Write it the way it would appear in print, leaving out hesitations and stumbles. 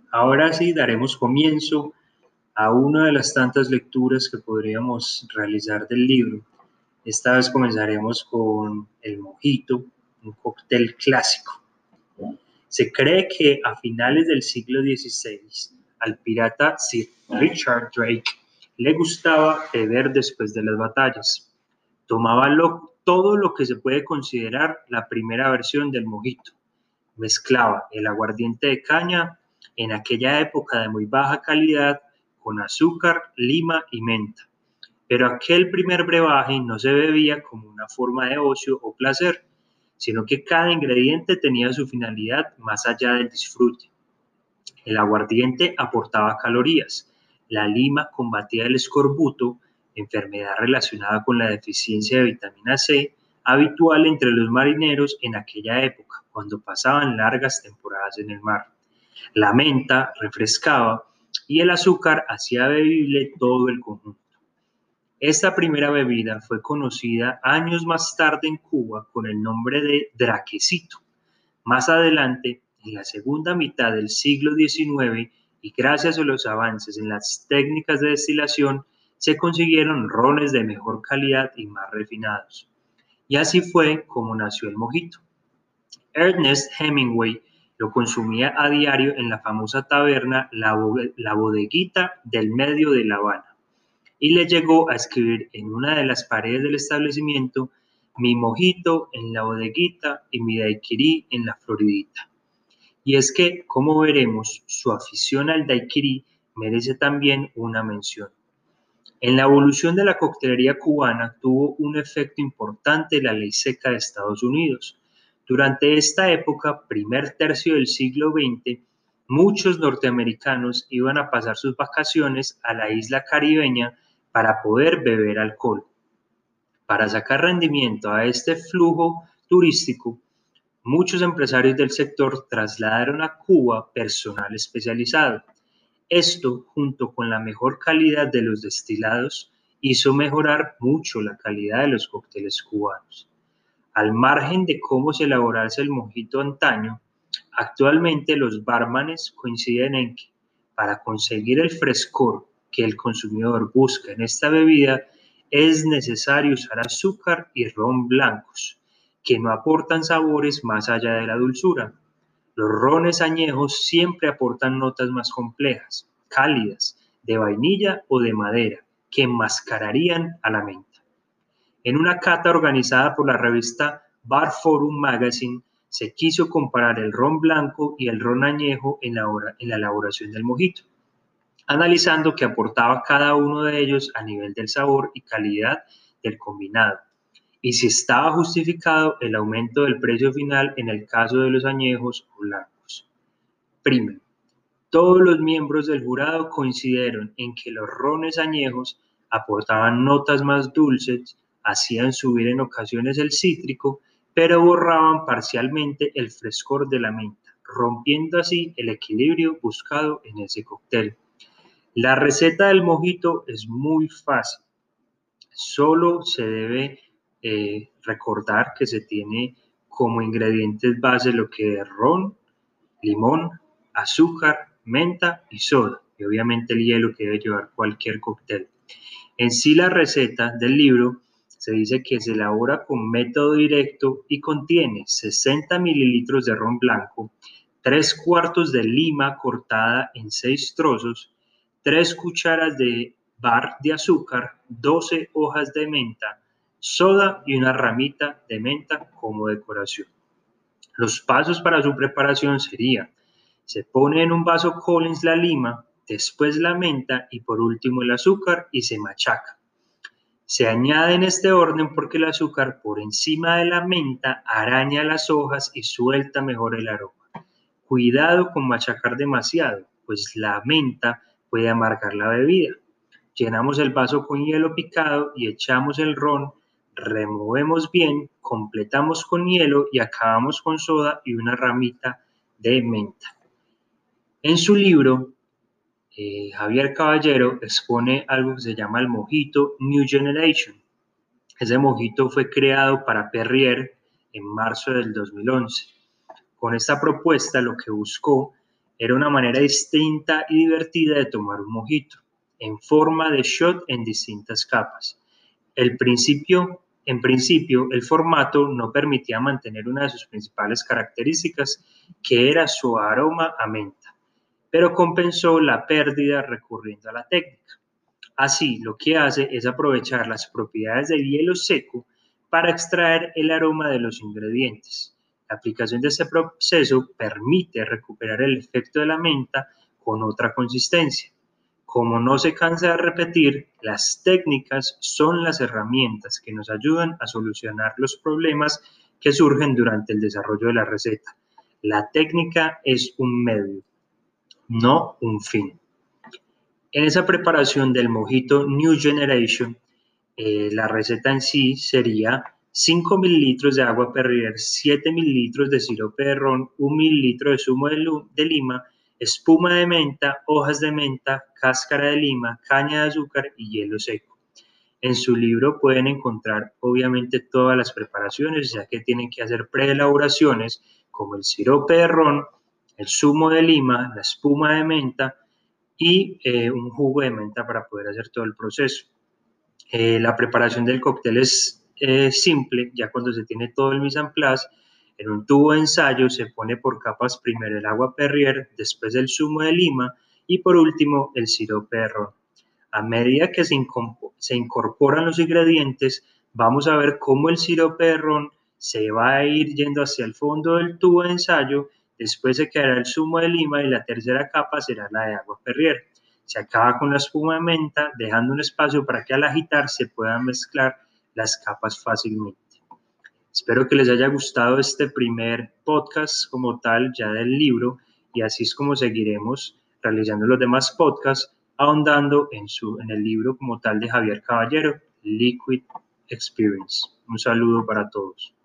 Ahora sí daremos comienzo a una de las tantas lecturas que podríamos realizar del libro. Esta vez comenzaremos con el mojito, un cóctel clásico. Se cree que a finales del siglo XVI al pirata Sir Richard Drake le gustaba beber después de las batallas. Tomaba todo lo que se puede considerar la primera versión del mojito. Mezclaba el aguardiente de caña, en aquella época de muy baja calidad, con azúcar, lima y menta. Pero aquel primer brebaje no se bebía como una forma de ocio o placer, sino que cada ingrediente tenía su finalidad más allá del disfrute. El aguardiente aportaba calorías, la lima combatía el escorbuto, enfermedad relacionada con la deficiencia de vitamina C, habitual entre los marineros en aquella época, cuando pasaban largas temporadas en el mar. La menta refrescaba y el azúcar hacía bebible todo el conjunto. Esta primera bebida fue conocida años más tarde en Cuba con el nombre de draquecito. Más adelante, en la segunda mitad del siglo XIX, y gracias a los avances en las técnicas de destilación, se consiguieron rones de mejor calidad y más refinados. Y así fue como nació el mojito. Ernest Hemingway lo consumía a diario en la famosa taberna La Bodeguita del Medio de La Habana y le llegó a escribir en una de las paredes del establecimiento: mi mojito en la bodeguita y mi daiquiri en la Floridita. Y es que, como veremos, su afición al daiquiri merece también una mención. En la evolución de la coctelería cubana tuvo un efecto importante la ley seca de Estados Unidos. Durante esta época, primer tercio del siglo XX, muchos norteamericanos iban a pasar sus vacaciones a la isla caribeña para poder beber alcohol. Para sacar rendimiento a este flujo turístico, muchos empresarios del sector trasladaron a Cuba personal especializado. Esto, junto con la mejor calidad de los destilados, hizo mejorar mucho la calidad de los cócteles cubanos. Al margen de cómo se elaborase el mojito antaño, actualmente los barmanes coinciden en que, para conseguir el frescor que el consumidor busca en esta bebida, es necesario usar azúcar y ron blancos, que no aportan sabores más allá de la dulzura. Los rones añejos siempre aportan notas más complejas, cálidas, de vainilla o de madera, que enmascararían a la menta. En una cata organizada por la revista Bar Forum Magazine, se quiso comparar el ron blanco y el ron añejo en la elaboración del mojito, analizando qué aportaba cada uno de ellos a nivel del sabor y calidad del combinado, y si estaba justificado el aumento del precio final en el caso de los añejos o blancos. Primero, todos los miembros del jurado coincidieron en que los rones añejos aportaban notas más dulces, hacían subir en ocasiones el cítrico, pero borraban parcialmente el frescor de la menta, rompiendo así el equilibrio buscado en ese cóctel. La receta del mojito es muy fácil. Solo se debe recordar que se tiene como ingredientes base lo que es ron, limón, azúcar, menta y soda, y obviamente el hielo que debe llevar cualquier cóctel. En sí, la receta del libro se dice que se elabora con método directo y contiene 60 mililitros de ron blanco, 3 cuartos de lima cortada en 6 trozos, 3 cucharas de bar de azúcar, 12 hojas de menta, soda y una ramita de menta como decoración. Los pasos para su preparación serían: se pone en un vaso Collins la lima, después la menta y por último el azúcar y se machaca. Se añade en este orden porque el azúcar por encima de la menta araña las hojas y suelta mejor el aroma. Cuidado con machacar demasiado, pues la menta puede amargar la bebida. Llenamos el vaso con hielo picado y echamos el ron, removemos bien, completamos con hielo y acabamos con soda y una ramita de menta. En su libro, Javier Caballero expone algo que se llama el mojito New Generation. Ese mojito fue creado para Perrier en marzo del 2011. Con esta propuesta lo que buscó Era una manera distinta y divertida de tomar un mojito, en forma de shot en distintas capas. En principio, el formato no permitía mantener una de sus principales características, que era su aroma a menta, pero compensó la pérdida recurriendo a la técnica. Así, lo que hace es aprovechar las propiedades del hielo seco para extraer el aroma de los ingredientes. La aplicación de este proceso permite recuperar el efecto de la menta con otra consistencia. Como no se cansa de repetir, las técnicas son las herramientas que nos ayudan a solucionar los problemas que surgen durante el desarrollo de la receta. La técnica es un medio, no un fin. En esa preparación del mojito New Generation, la receta en sí sería 5 mililitros de agua Perrier, 7 mililitros de sirope de ron, 1 mililitro de zumo de lima, espuma de menta, hojas de menta, cáscara de lima, caña de azúcar y hielo seco. En su libro pueden encontrar obviamente todas las preparaciones, ya que tienen que hacer preelaboraciones como el sirope de ron, el zumo de lima, la espuma de menta y un jugo de menta para poder hacer todo el proceso. La preparación del cóctel es simple, ya cuando se tiene todo el mise en place, en un tubo de ensayo se pone por capas primero el agua Perrier, después el zumo de lima y por último el sirope de ron. A medida que se incorporan los ingredientes, vamos a ver cómo el sirope de ron se va a ir yendo hacia el fondo del tubo de ensayo, después se quedará el zumo de lima y la tercera capa será la de agua Perrier. Se acaba con la espuma de menta, dejando un espacio para que al agitar se puedan mezclar las capas fácilmente. Espero que les haya gustado este primer podcast como tal ya del libro, y así es como seguiremos realizando los demás podcasts, ahondando en el libro como tal de Javier Caballero, Liquid Experience. Un saludo para todos.